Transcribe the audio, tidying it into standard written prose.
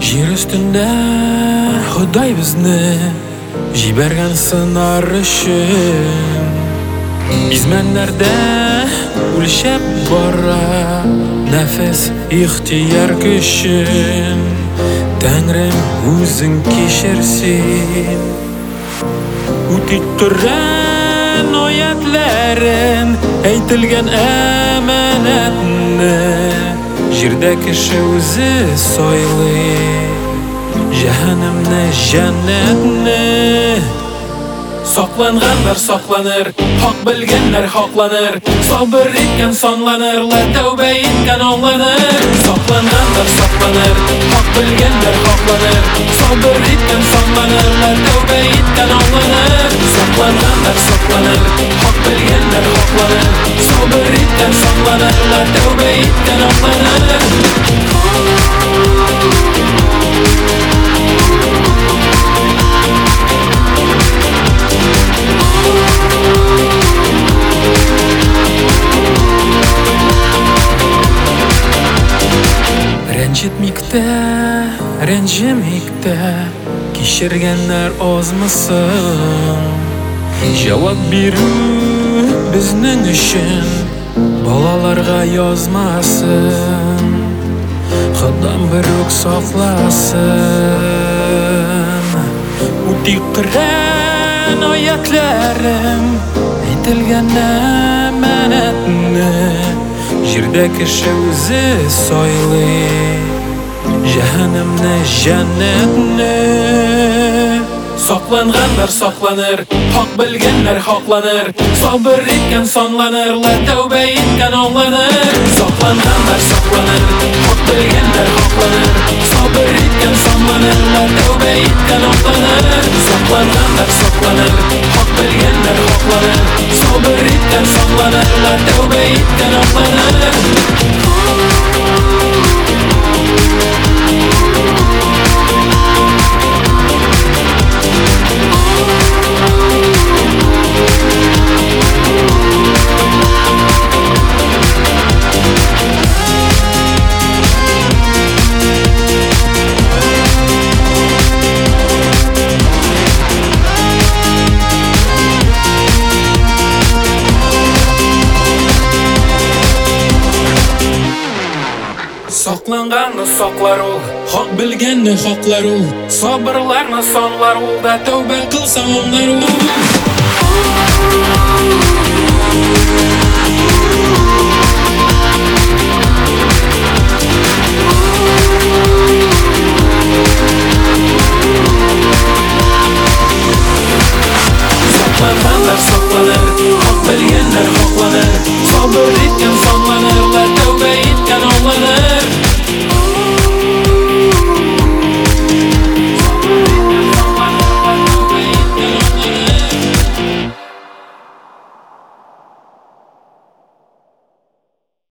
Жер үстүндө Худай бизни жиберген сынар үчүн изменлерде үлчөп бара нефес ихтияр күчүн Тәңрем өзүң кешерсин Үтик Құран оятларын әйтілген әманатны Жерде кіші өзі сойлы Жаһанамны жәннәтне Соклангандар сокланыр, хак белгәннәр хакланыр Сабыр иткән санланыр, тәүбә иткән аңланыр Соклангандар сокланыр, хак белгәннәр хакланыр Сабыр иткән санланыр, тәүбә иткән аңланыр Соклангандар сокланыр, хак белгәннәр хакланыр Сабыр иткән санланыр, тәүбә иткән аңланыр Ренжімекте кешіргенлер азмысын Жауап беру біздің үшін балаларға язмасын Құдам бір өк сақласын Үтик Құран аятларым әйтілген әманатны Жерде кіші өзі сойлы Жаһанамны жәннәтне Соклангандар сокланыр, хак белгәннәр хакланыр Сабыр иткән санланыр, тәүбә иткән аңланыр Соклангандар сокланыр, хак белгәннәр хакланыр Сабыр иткән санланыр, тәүбә иткән аңланыр Соклангандар сокланыр, хак белгәннәр хакланыр Сабыр иткән санланыр, тәүбә иткән аңланыр Сокланганны соклар ул, хак белгәнне хаклар ул Сабырларны санлар ул, да тәүбә кылсаң аңлар ул